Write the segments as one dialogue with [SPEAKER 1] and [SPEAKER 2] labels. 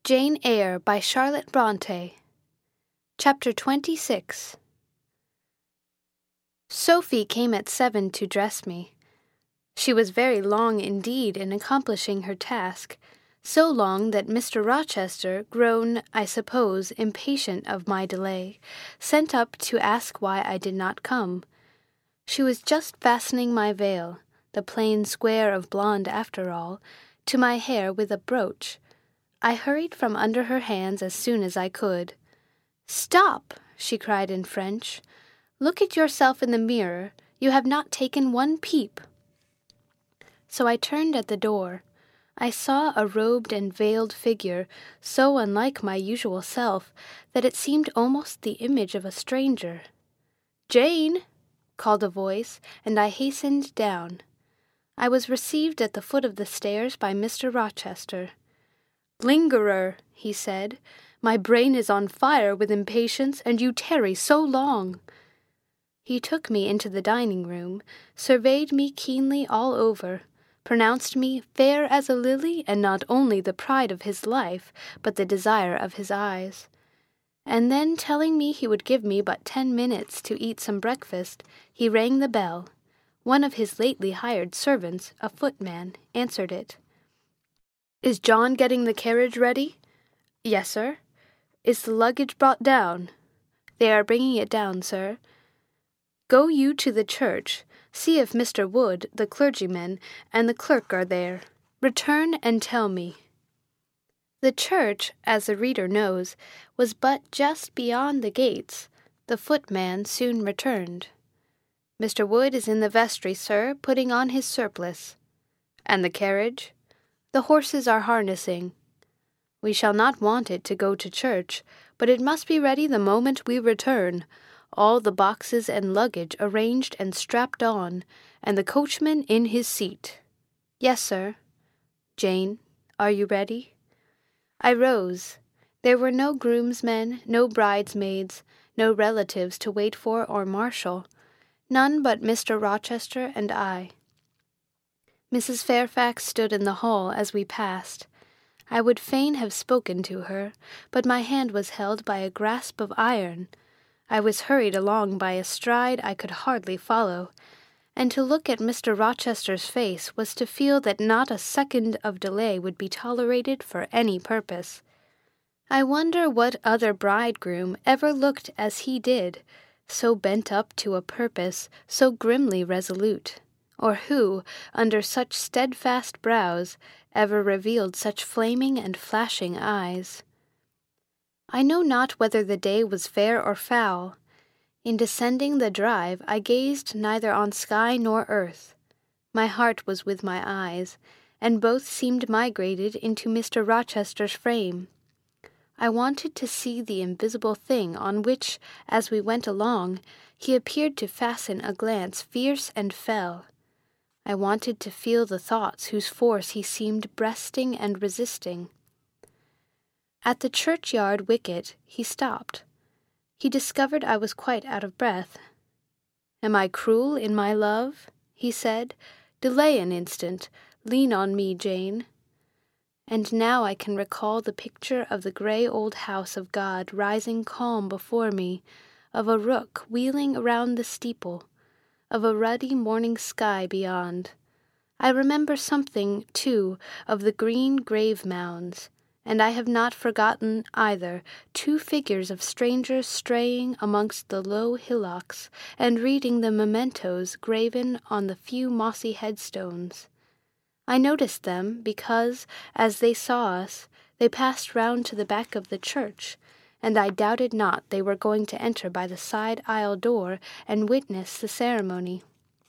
[SPEAKER 1] Jane Eyre by Charlotte Bronte. Chapter 26. Sophie came at 7 to dress me. She was very long indeed in accomplishing her task, so long that Mr. Rochester, grown, I suppose, impatient of my delay, sent up to ask why I did not come. She was just fastening my veil, the plain square of blonde after all, to my hair with a brooch. I hurried from under her hands as soon as I could. "Stop!" she cried in French. "Look at yourself in the mirror. You have not taken one peep." So I turned at the door. I saw a robed and veiled figure, so unlike my usual self that it seemed almost the image of a stranger. "Jane!" called a voice, and I hastened down. I was received at the foot of the stairs by Mr. Rochester. "Lingerer," he said, "my brain is on fire with impatience, and you tarry so long." He took me into the dining-room, surveyed me keenly all over, pronounced me fair as a lily, and not only the pride of his life, but the desire of his eyes. And then, telling me he would give me but 10 minutes to eat some breakfast, he rang the bell. One of his lately hired servants, a footman, answered it. "Is John getting the carriage ready?" "Yes, sir." "Is the luggage brought down?" "They are bringing it down, sir." "Go you to the church. See if Mr. Wood, the clergyman, and the clerk are there. Return and tell me." The church, as the reader knows, was but just beyond the gates. The footman soon returned. "Mr. Wood is in the vestry, sir, putting on his surplice." "And the carriage?" "The horses are harnessing." "We shall not want it to go to church, but it must be ready the moment we return, all the boxes and luggage arranged and strapped on, and the coachman in his seat." "Yes, sir." "Jane, are you ready?" I rose. There were no groomsmen, no bridesmaids, no relatives to wait for or marshal, none but Mr. Rochester and I. Mrs. Fairfax stood in the hall as we passed. I would fain have spoken to her, but my hand was held by a grasp of iron. I was hurried along by a stride I could hardly follow, and to look at Mr. Rochester's face was to feel that not a second of delay would be tolerated for any purpose. I wonder what other bridegroom ever looked as he did, so bent up to a purpose, so grimly resolute, or who, under such steadfast brows, ever revealed such flaming and flashing eyes. I know not whether the day was fair or foul. In descending the drive I gazed neither on sky nor earth. My heart was with my eyes, and both seemed migrated into Mr. Rochester's frame. I wanted to see the invisible thing on which, as we went along, he appeared to fasten a glance fierce and fell. I wanted to feel the thoughts whose force he seemed breasting and resisting. At the churchyard wicket he stopped. He discovered I was quite out of breath. "Am I cruel in my love?" he said. "Delay an instant. Lean on me, Jane." And now I can recall the picture of the grey old house of God rising calm before me, of a rook wheeling around the steeple, of a ruddy morning sky beyond. I remember something, too, of the green grave mounds, and I have not forgotten, either, 2 figures of strangers straying amongst the low hillocks and reading the mementos graven on the few mossy headstones. I noticed them because, as they saw us, they passed round to the back of the church, and I doubted not they were going to enter by the side aisle door and witness the ceremony.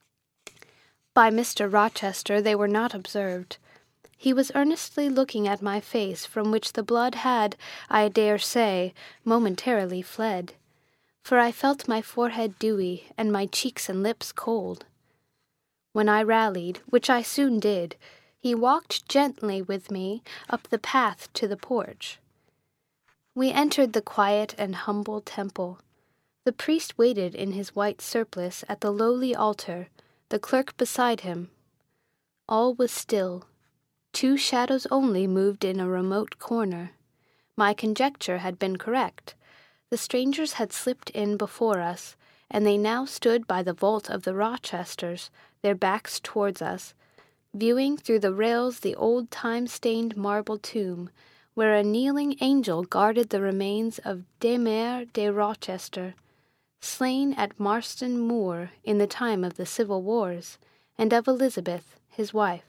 [SPEAKER 1] By Mr. Rochester they were not observed. He was earnestly looking at my face, from which the blood had, I dare say, momentarily fled, for I felt my forehead dewy and my cheeks and lips cold. When I rallied, which I soon did, he walked gently with me up the path to the porch. We entered the quiet and humble temple. The priest waited in his white surplice at the lowly altar, the clerk beside him. All was still. 2 shadows only moved in a remote corner. My conjecture had been correct. The strangers had slipped in before us, and they now stood by the vault of the Rochesters, their backs towards us, viewing through the rails the old time-stained marble tomb, where a kneeling angel guarded the remains of Damer de Rochester, slain at Marston Moor in the time of the Civil Wars, and of Elizabeth, his wife.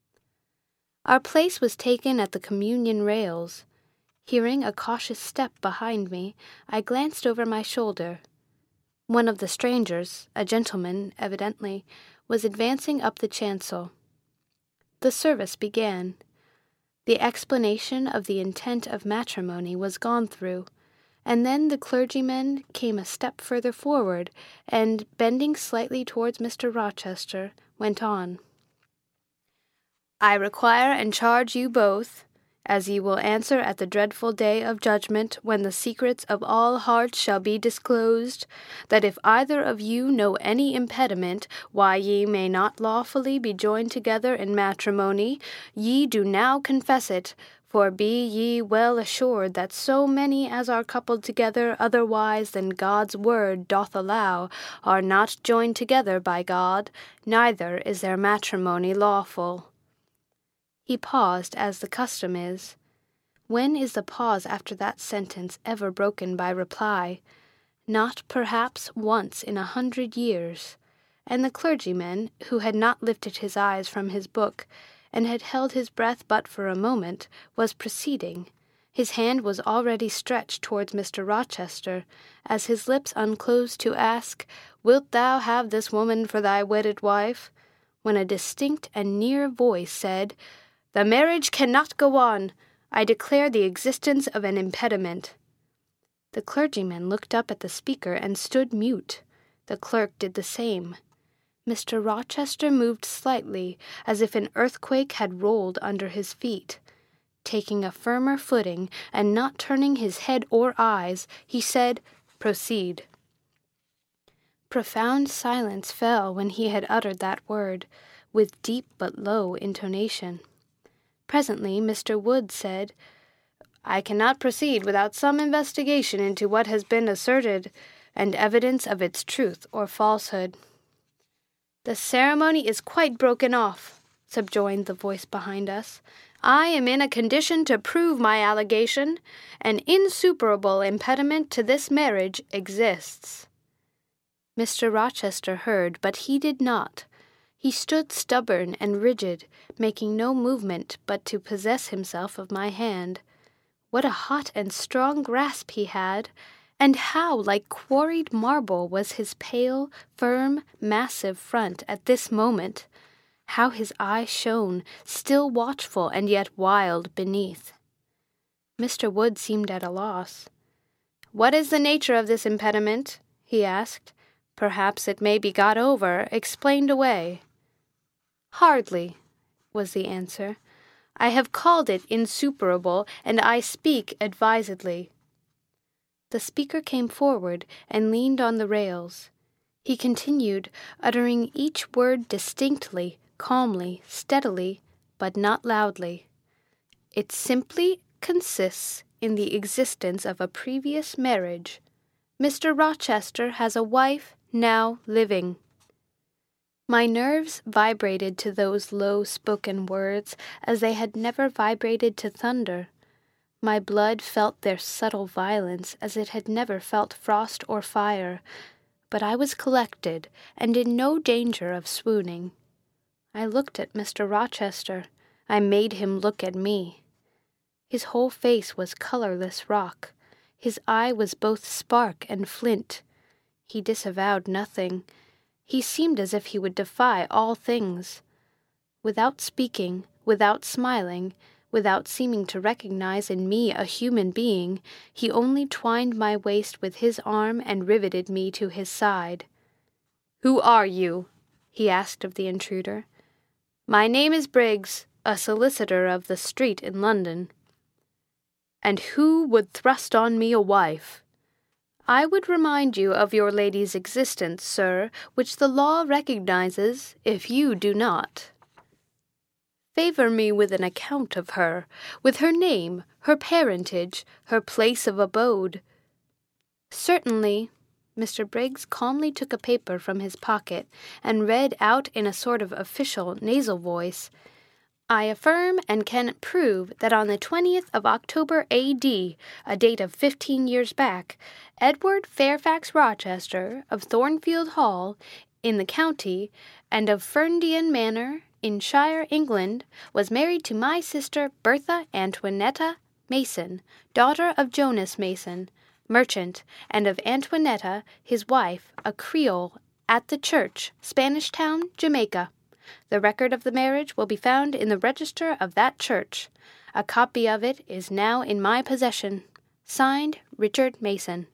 [SPEAKER 1] Our place was taken at the communion rails. Hearing a cautious step behind me, I glanced over my shoulder. One of the strangers, a gentleman evidently, was advancing up the chancel. The service began. The explanation of the intent of matrimony was gone through, and then the clergyman came a step further forward, and, bending slightly towards Mr. Rochester, went on. "I require and charge you both, as ye will answer at the dreadful day of judgment, when the secrets of all hearts shall be disclosed, that if either of you know any impediment why ye may not lawfully be joined together in matrimony, ye do now confess it, for be ye well assured that so many as are coupled together otherwise than God's word doth allow are not joined together by God, neither is their matrimony lawful." He paused, as the custom is. When is the pause after that sentence ever broken by reply? Not, perhaps, once in 100 years. And the clergyman, who had not lifted his eyes from his book, and had held his breath but for a moment, was proceeding. His hand was already stretched towards Mr. Rochester, as his lips unclosed to ask, "Wilt thou have this woman for thy wedded wife?" when a distinct and near voice said, "The marriage cannot go on. I declare the existence of an impediment." The clergyman looked up at the speaker and stood mute. The clerk did the same. Mr. Rochester moved slightly, as if an earthquake had rolled under his feet. Taking a firmer footing, and not turning his head or eyes, he said, "Proceed." Profound silence fell when he had uttered that word, with deep but low intonation. Presently Mr. Wood said, "I cannot proceed without some investigation into what has been asserted, and evidence of its truth or falsehood." "The ceremony is quite broken off," subjoined the voice behind us. "I am in a condition to prove my allegation. An insuperable impediment to this marriage exists." Mr. Rochester heard, but he did not. He stood stubborn and rigid, making no movement but to possess himself of my hand. What a hot and strong grasp he had, and how like quarried marble was his pale, firm, massive front at this moment! How his eye shone, still watchful and yet wild beneath! Mr. Wood seemed at a loss. "What is the nature of this impediment?" he asked. "Perhaps it may be got over, explained away." "Hardly," was the answer. "I have called it insuperable, and I speak advisedly." The speaker came forward and leaned on the rails. He continued, uttering each word distinctly, calmly, steadily, but not loudly. "It simply consists in the existence of a previous marriage. Mr. Rochester has a wife now living." My nerves vibrated to those low-spoken words as they had never vibrated to thunder. My blood felt their subtle violence as it had never felt frost or fire, but I was collected and in no danger of swooning. I looked at Mr. Rochester. I made him look at me. His whole face was colorless rock. His eye was both spark and flint. He disavowed nothing. He seemed as if he would defy all things. Without speaking, without smiling, without seeming to recognize in me a human being, he only twined my waist with his arm and riveted me to his side. "Who are you?" he asked of the intruder. "My name is Briggs, a solicitor of the street in London." "And who would thrust on me a wife?" "I would remind you of your lady's existence, sir, which the law recognizes, if you do not." "Favor me with an account of her, with her name, her parentage, her place of abode. Certainly. Mr. Briggs calmly took a paper from his pocket and read out in a sort of official nasal voice, I affirm and can prove that on the 20th of October A.D., a date of 15 years back, Edward Fairfax Rochester of Thornfield Hall, in the county, and of Ferndean Manor, in Shire, England, was married to my sister Bertha Antoinetta Mason, daughter of Jonas Mason, merchant, and of Antoinetta, his wife, a Creole, at the church, Spanish Town, Jamaica. The record of the marriage will be found in the register of that church. A copy of it is now in my possession. Signed, Richard Mason.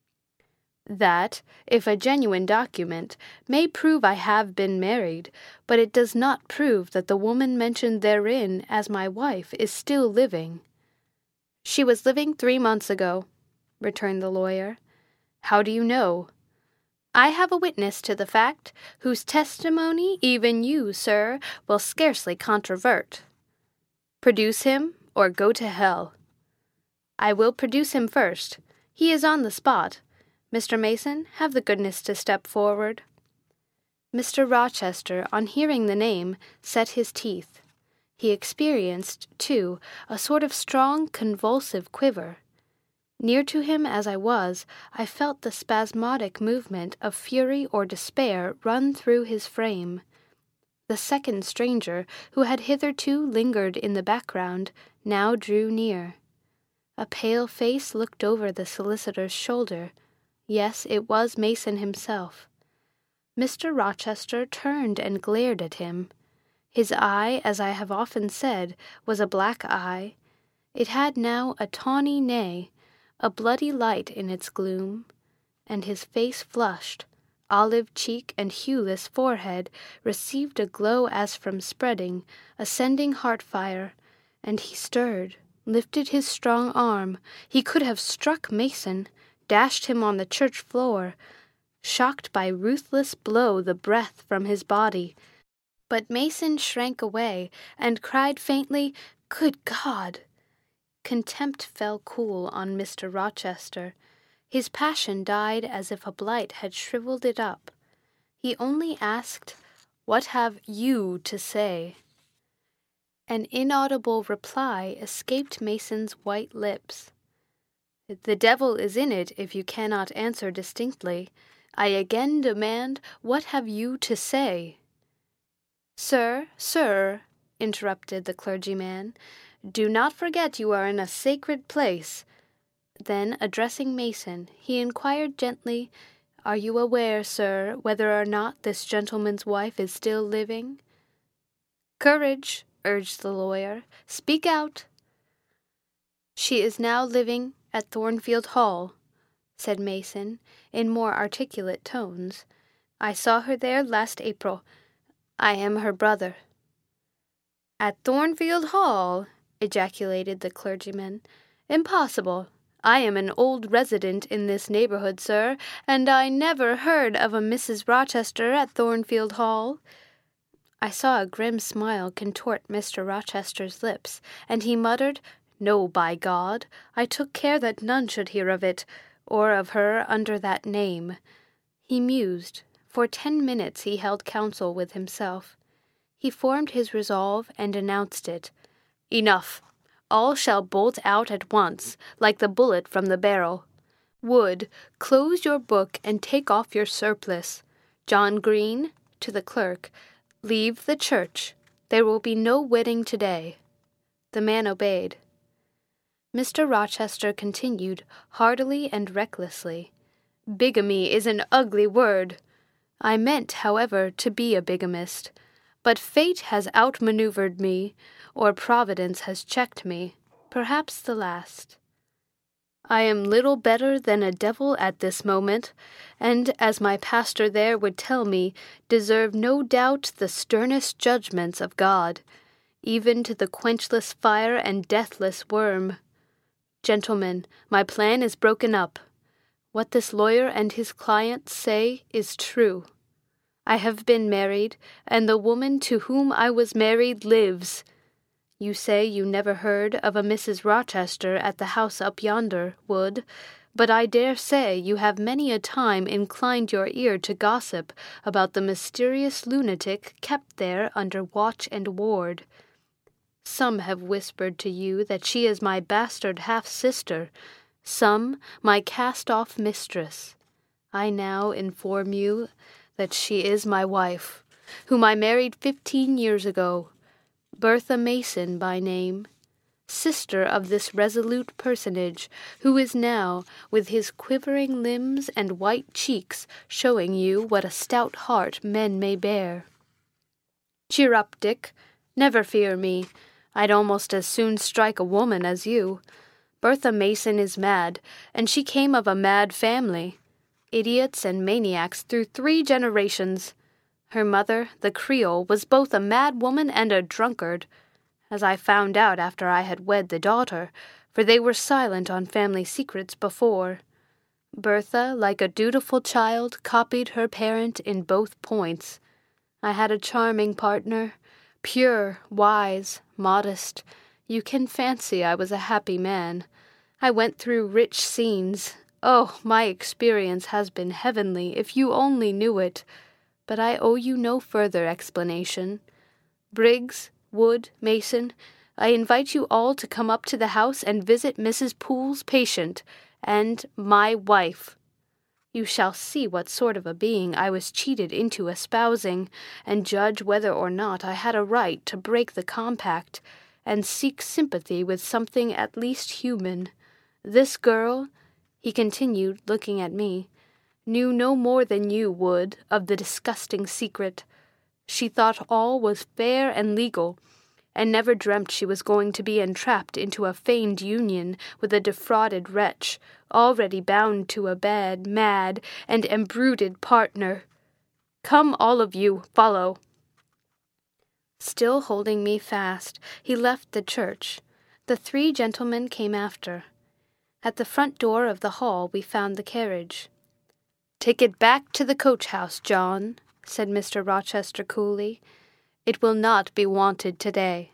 [SPEAKER 1] That, if a genuine document, may prove I have been married, but it does not prove that the woman mentioned therein as my wife is still living. She was living 3 months ago, returned the lawyer. How do you know? I have a witness to the fact, whose testimony even you, sir, will scarcely controvert. Produce him, or go to hell. I will produce him first. He is on the spot. Mr. Mason, have the goodness to step forward. Mr. Rochester, on hearing the name, set his teeth. He experienced, too, a sort of strong convulsive quiver. Near to him as I was, I felt the spasmodic movement of fury or despair run through his frame. The second stranger, who had hitherto lingered in the background, now drew near. A pale face looked over the solicitor's shoulder. Yes, it was Mason himself. Mr. Rochester turned and glared at him. His eye, as I have often said, was a black eye. It had now a tawny nay, a bloody light in its gloom, and his face flushed, olive cheek and hueless forehead received a glow as from spreading, ascending heart-fire, and he stirred, lifted his strong arm. He could have struck Mason, dashed him on the church floor, shocked by ruthless blow the breath from his body. But Mason shrank away, and cried faintly, Good God! Contempt fell cool on Mr. Rochester. His passion died as if a blight had shriveled it up. He only asked, What have you to say? An inaudible reply escaped Mason's white lips. The devil is in it if you cannot answer distinctly. I again demand, what have you to say? Sir, interrupted the clergyman, do not forget you are in a sacred place. Then, addressing Mason, he inquired gently, Are you aware, sir, whether or not this gentleman's wife is still living? Courage, urged the lawyer. Speak out. She is now living at Thornfield Hall, said Mason, in more articulate tones. I saw her there last April. I am her brother. At Thornfield Hall, ejaculated the clergyman. Impossible. I am an old resident in this neighborhood, sir, and I never heard of a Mrs. Rochester at Thornfield Hall. I saw a grim smile contort Mr. Rochester's lips, and he muttered, No, by God, I took care that none should hear of it, or of her under that name. He mused. For 10 minutes he held counsel with himself. He formed his resolve and announced it. Enough. All shall bolt out at once, like the bullet from the barrel. Wood, close your book and take off your surplice. John Green, to the clerk, leave the church. There will be no wedding today. The man obeyed. Mr. Rochester continued, heartily and recklessly. Bigamy is an ugly word. I meant, however, to be a bigamist. But fate has outmaneuvered me, or Providence has checked me, perhaps the last. I am little better than a devil at this moment, and, as my pastor there would tell me, deserve no doubt the sternest judgments of God, even to the quenchless fire and deathless worm. Gentlemen, my plan is broken up. What this lawyer and his client say is true. I have been married, and the woman to whom I was married lives. You say you never heard of a Mrs. Rochester at the house up yonder, Wood, but I dare say you have many a time inclined your ear to gossip about the mysterious lunatic kept there under watch and ward. Some have whispered to you that she is my bastard half-sister, some my cast-off mistress. I now inform you that she is my wife, whom I married 15 years ago, Bertha Mason by name, sister of this resolute personage, who is now, with his quivering limbs and white cheeks, showing you what a stout heart men may bear. Cheer up, Dick. Never fear me. I'd almost as soon strike a woman as you. Bertha Mason is mad, and she came of a mad family. Idiots and maniacs through 3 generations. Her mother, the Creole, was both a mad woman and a drunkard, as I found out after I had wed the daughter, for they were silent on family secrets before. Bertha, like a dutiful child, copied her parent in both points. I had a charming partner, pure, wise, modest. You can fancy I was a happy man. I went through rich scenes. Oh, my experience has been heavenly, if you only knew it. But I owe you no further explanation. Briggs, Wood, Mason, I invite you all to come up to the house and visit Mrs. Poole's patient, and my wife. You shall see what sort of a being I was cheated into espousing, and judge whether or not I had a right to break the compact, and seek sympathy with something at least human. This girl, he continued, looking at me, knew no more than you would of the disgusting secret. She thought all was fair and legal, and never dreamt she was going to be entrapped into a feigned union with a defrauded wretch, already bound to a bad, mad, and embruted partner. Come, all of you, follow. Still holding me fast, he left the church. The 3 gentlemen came after. At the front door of the hall we found the carriage. "Take it back to the coach-house, John," said Mr. Rochester coolly. "It will not be wanted today."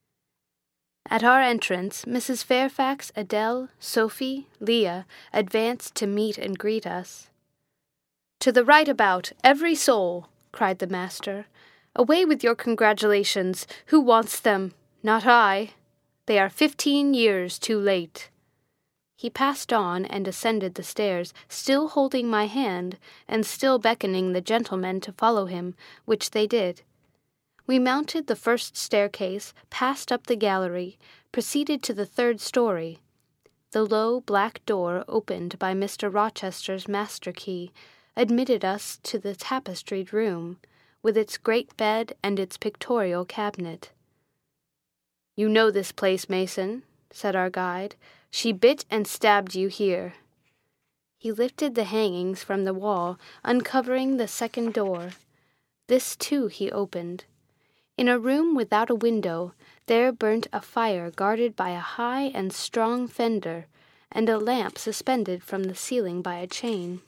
[SPEAKER 1] At our entrance, Mrs. Fairfax, Adele, Sophie, Leah advanced to meet and greet us. "To the right about, every soul!" cried the master. "Away with your congratulations! Who wants them? Not I. They are 15 years too late." He passed on and ascended the stairs, still holding my hand, and still beckoning the gentlemen to follow him, which they did. We mounted the first staircase, passed up the gallery, proceeded to the 3rd story. The low black door, opened by Mr. Rochester's master key, admitted us to the tapestried room, with its great bed and its pictorial cabinet. "You know this place, Mason," said our guide. "She bit and stabbed you here." He lifted the hangings from the wall, uncovering the 2nd door. This, too, he opened. In a room without a window, there burnt a fire guarded by a high and strong fender, and a lamp suspended from the ceiling by a chain.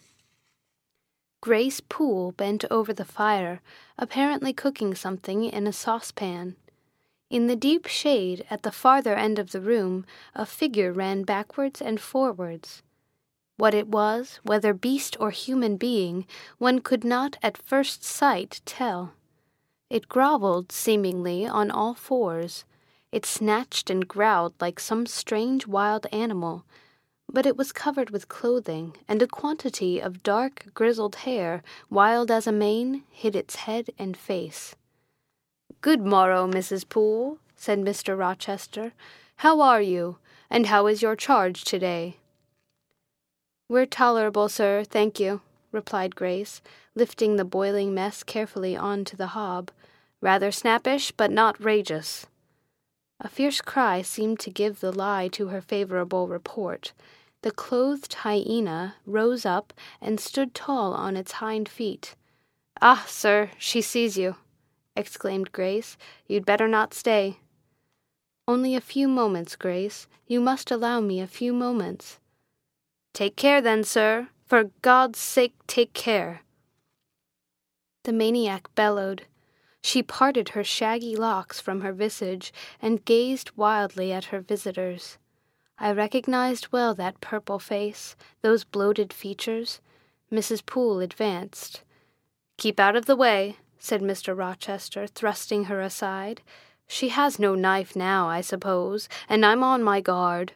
[SPEAKER 1] Grace Poole bent over the fire, apparently cooking something in a saucepan. In the deep shade at the farther end of the room, a figure ran backwards and forwards. What it was, whether beast or human being, one could not at first sight tell. It grovelled, seemingly, on all fours. It snatched and growled like some strange wild animal, but it was covered with clothing, and a quantity of dark, grizzled hair, wild as a mane, hid its head and face. "Good morrow, Mrs. Poole," said Mr. Rochester. "How are you, and how is your charge today?" "We're tolerable, sir, thank you," replied Grace, lifting the boiling mess carefully on to the hob. "Rather snappish, but not rageous." A fierce cry seemed to give the lie to her favorable report. The clothed hyena rose up and stood tall on its hind feet. "Ah, sir, she sees you," exclaimed Grace. "You'd better not stay." "Only a few moments, Grace. You must allow me a few moments." "Take care then, sir. For God's sake, take care." The maniac bellowed. She parted her shaggy locks from her visage and gazed wildly at her visitors. I recognized well that purple face, those bloated features. Mrs. Poole advanced. "Keep out of the way," said Mr. Rochester, thrusting her aside. "She has no knife now, I suppose, and I'm on my guard."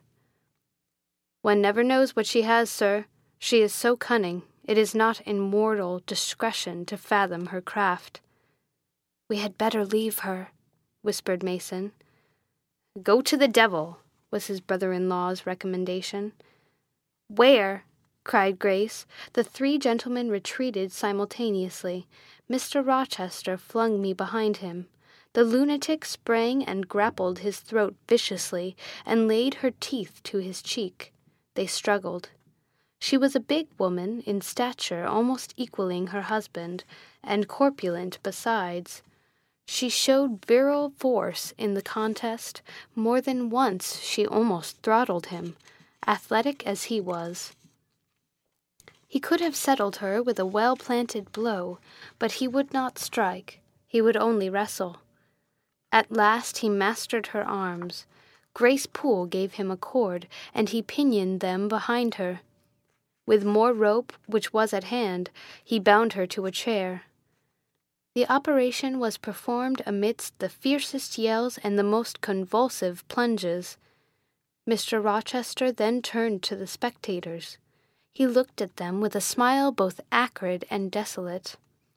[SPEAKER 1] "One never knows what she has, sir. She is so cunning, it is not in mortal discretion to fathom her craft." "We had better leave her," whispered Mason. "Go to the devil," was his brother-in-law's recommendation. "Where?" cried Grace. The three gentlemen retreated simultaneously. Mr. Rochester flung me behind him. The lunatic sprang and grappled his throat viciously, and laid her teeth to his cheek. They struggled. She was a big woman, in stature almost equaling her husband, and corpulent besides. She showed virile force in the contest. More than once she almost throttled him, athletic as he was. He could have settled her with a well-planted blow, but he would not strike. He would only wrestle. At last he mastered her arms. Grace Poole gave him a cord, and he pinioned them behind her. With more rope, which was at hand, he bound her to a chair. The operation was performed amidst the fiercest yells and the most convulsive plunges. Mr. Rochester then turned to the spectators. He looked at them with a smile both acrid and desolate.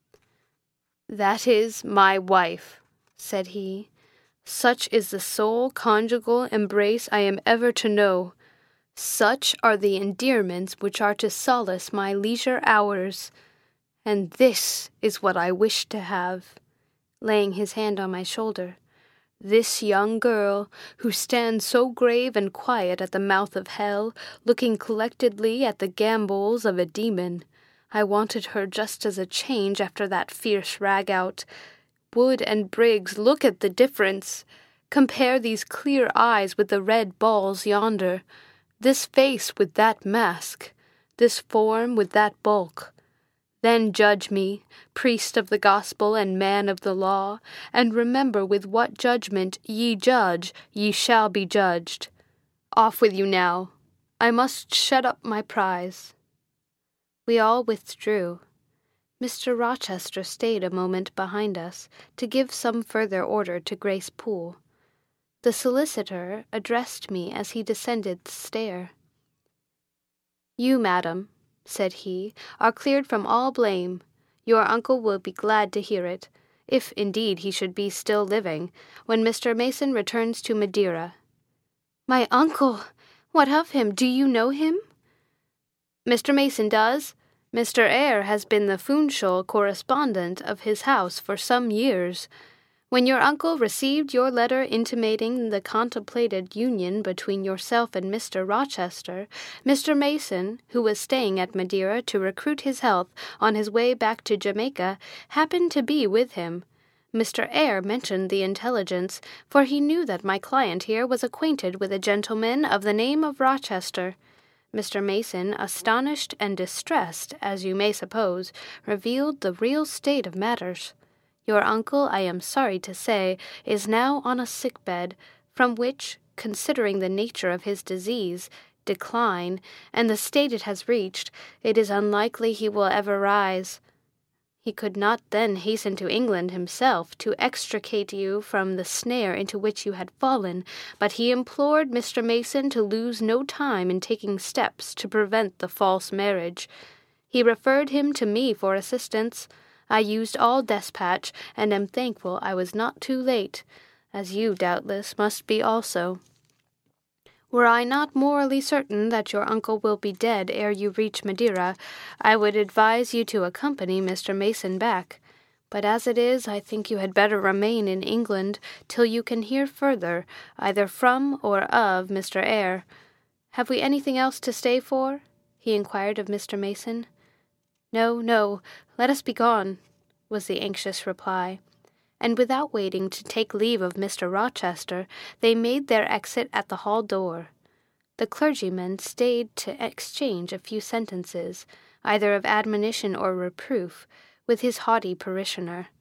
[SPEAKER 1] "That is my wife," said he. "Such is the sole conjugal embrace I am ever to know. Such are the endearments which are to solace my leisure hours. And this is what I wish to have," laying his hand on my shoulder. "This young girl, who stands so grave and quiet at the mouth of hell, looking collectedly at the gambols of a demon. I wanted her just as a change after that fierce rag-out. Wood and Briggs, look at the difference. Compare these clear eyes with the red balls yonder, this face with that mask, this form with that bulk. Then judge me, priest of the gospel and man of the law, and remember with what judgment ye judge, ye shall be judged. Off with you now. I must shut up my prize." We all withdrew. Mr. Rochester stayed a moment behind us to give some further order to Grace Poole. The solicitor addressed me as he descended the stair. "You, madam," said he, "are cleared from all blame. Your uncle will be glad to hear it, if indeed he should be still living, when Mr. Mason returns to Madeira." "My uncle! What of him? Do you know him?" "Mr. Mason does. Mr. Eyre has been the Funchal correspondent of his house for some years. When your uncle received your letter intimating the contemplated union between yourself and Mr. Rochester, Mr. Mason, who was staying at Madeira to recruit his health on his way back to Jamaica, happened to be with him. Mr. Eyre mentioned the intelligence, for he knew that my client here was acquainted with a gentleman of the name of Rochester. Mr. Mason, astonished and distressed, as you may suppose, revealed the real state of matters. Your uncle, I am sorry to say, is now on a sick-bed, from which, considering the nature of his disease, decline, and the state it has reached, it is unlikely he will ever rise. He could not then hasten to England himself to extricate you from the snare into which you had fallen, but he implored Mr. Mason to lose no time in taking steps to prevent the false marriage. He referred him to me for assistance. I used all despatch, and am thankful I was not too late, as you, doubtless, must be also. Were I not morally certain that your uncle will be dead ere you reach Madeira, I would advise you to accompany Mr. Mason back. But as it is, I think you had better remain in England till you can hear further, either from or of Mr. Eyre. Have we anything else to stay for?" he inquired of Mr. Mason. "No, no, let us be gone," was the anxious reply. And without waiting to take leave of Mr. Rochester, they made their exit at the hall door. The clergyman stayed to exchange a few sentences, either of admonition or reproof, with his haughty parishioner.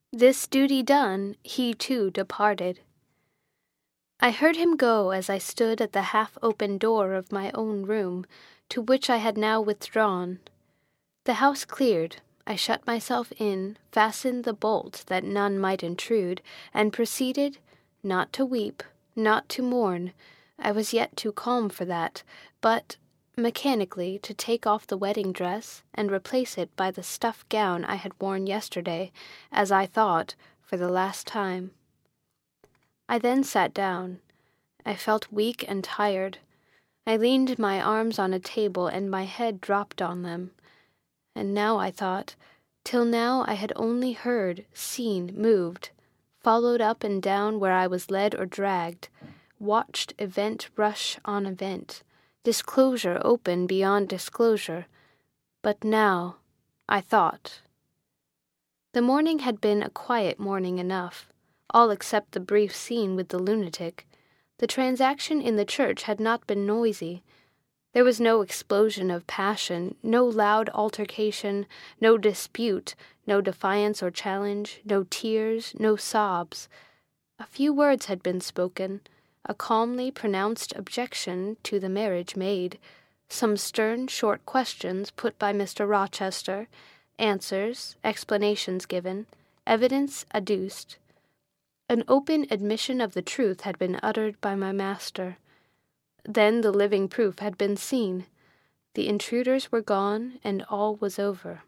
[SPEAKER 1] This duty done, he too departed. I heard him go as I stood at the half-open door of my own room, to which I had now withdrawn. The house cleared, I shut myself in, fastened the bolt that none might intrude, and proceeded, not to weep, not to mourn, I was yet too calm for that, but mechanically to take off the wedding dress and replace it by the stuff gown I had worn yesterday, as I thought, for the last time. I then sat down. I felt weak and tired. I leaned my arms on a table and my head dropped on them. And now I thought, till now I had only heard, seen, moved, followed up and down where I was led or dragged, watched event rush on event, disclosure open beyond disclosure. But now, I thought. The morning had been a quiet morning enough, all except the brief scene with the lunatic. The transaction in the church had not been noisy. There was no explosion of passion, no loud altercation, no dispute, no defiance or challenge, no tears, no sobs. A few words had been spoken, a calmly pronounced objection to the marriage made, some stern, short questions put by Mr. Rochester, answers, explanations given, evidence adduced. An open admission of the truth had been uttered by my master. Then the living proof had been seen. The intruders were gone, and all was over.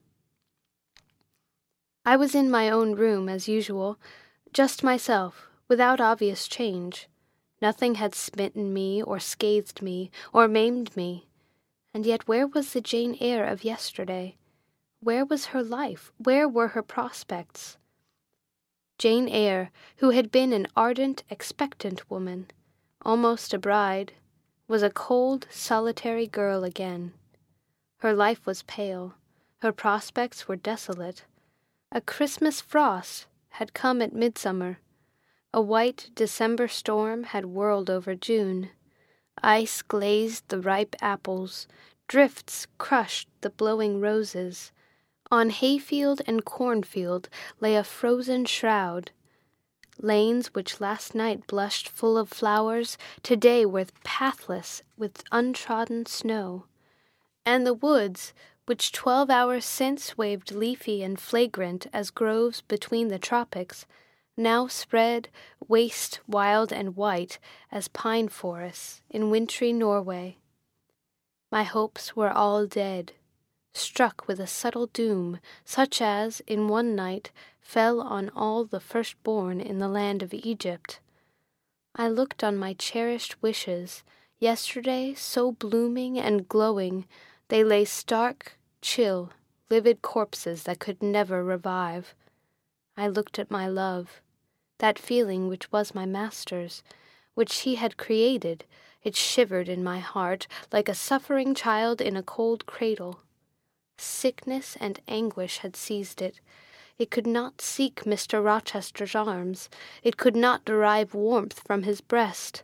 [SPEAKER 1] I was in my own room as usual, just myself, without obvious change. Nothing had smitten me, or scathed me, or maimed me. And yet where was the Jane Eyre of yesterday? Where was her life? Where were her prospects? Jane Eyre, who had been an ardent, expectant woman, almost a bride, was a cold, solitary girl again. Her life was pale, her prospects were desolate. A Christmas frost had come at midsummer. A white December storm had whirled over June. Ice glazed the ripe apples, drifts crushed the blowing roses. On hayfield and cornfield lay a frozen shroud. Lanes which last night blushed full of flowers, today were pathless with untrodden snow. And the woods, which 12 hours since waved leafy and flagrant as groves between the tropics, now spread, waste, wild, and white as pine forests in wintry Norway. My hopes were all dead, struck with a subtle doom, such as, in one night, fell on all the firstborn in the land of Egypt. I looked on my cherished wishes, yesterday so blooming and glowing, they lay stark, chill, livid corpses that could never revive. I looked at my love, that feeling which was my master's, which he had created. It shivered in my heart like a suffering child in a cold cradle. Sickness and anguish had seized it. It could not seek Mr. Rochester's arms. It could not derive warmth from his breast.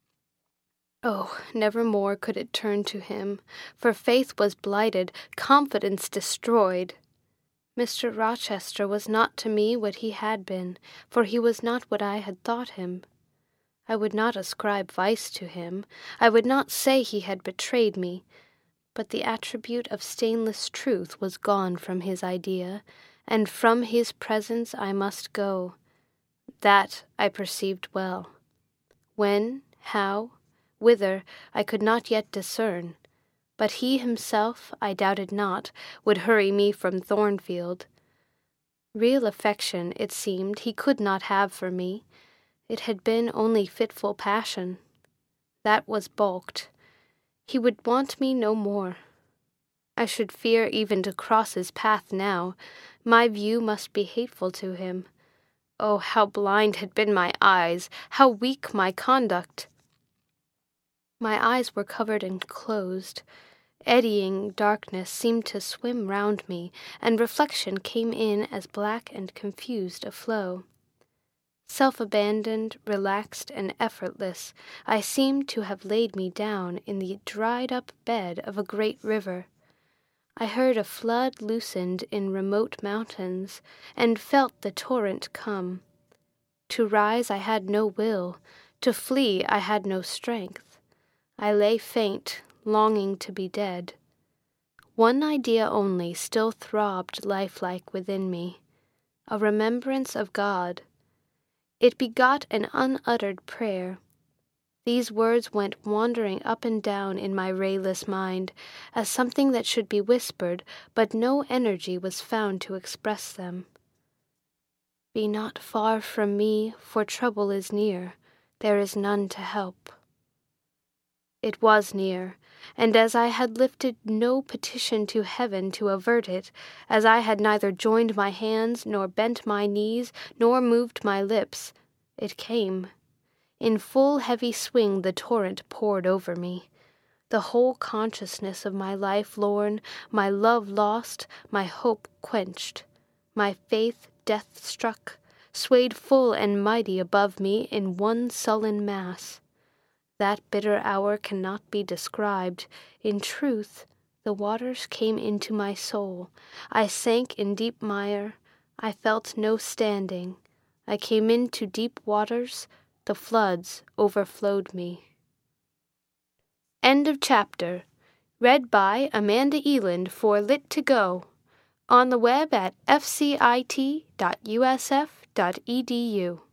[SPEAKER 1] Oh, never more could it turn to him, for faith was blighted, confidence destroyed. Mr. Rochester was not to me what he had been, for he was not what I had thought him. I would not ascribe vice to him. I would not say he had betrayed me. But the attribute of stainless truth was gone from his idea, and from his presence I must go. That I perceived well. When, how, whither, I could not yet discern, but he himself, I doubted not, would hurry me from Thornfield. Real affection, it seemed, he could not have for me. It had been only fitful passion. That was balked. He would want me no more. I should fear even to cross his path now. My view must be hateful to him. Oh, how blind had been my eyes, how weak my conduct! My eyes were covered and closed. Eddying darkness seemed to swim round me, and reflection came in as black and confused a flow. Self-abandoned, relaxed, and effortless, I seemed to have laid me down in the dried-up bed of a great river. I heard a flood loosened in remote mountains, and felt the torrent come. To rise I had no will, to flee I had no strength. I lay faint, longing to be dead. One idea only still throbbed lifelike within me, a remembrance of God. It begot an unuttered prayer. These words went wandering up and down in my rayless mind, as something that should be whispered, but no energy was found to express them. Be not far from me, for trouble is near, there is none to help. It was near, and as I had lifted no petition to heaven to avert it, as I had neither joined my hands, nor bent my knees, nor moved my lips, it came. In full heavy swing the torrent poured over me. The whole consciousness of my life lorn, my love lost, my hope quenched, my faith death-struck, swayed full and mighty above me in one sullen mass. That bitter hour cannot be described. In truth, the waters came into my soul. I sank in deep mire. I felt no standing. I came into deep waters. The floods overflowed me. End of chapter. Read by Amanda Eland for Lit2Go. On the web at fcit.usf.edu.